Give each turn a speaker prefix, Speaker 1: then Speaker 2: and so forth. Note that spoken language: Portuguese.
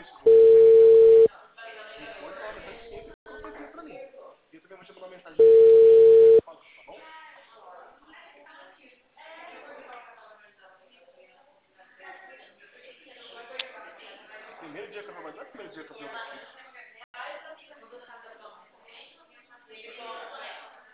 Speaker 1: Primeiro dia que eu trabalhei, não é o primeiro dia que eu vi aqui.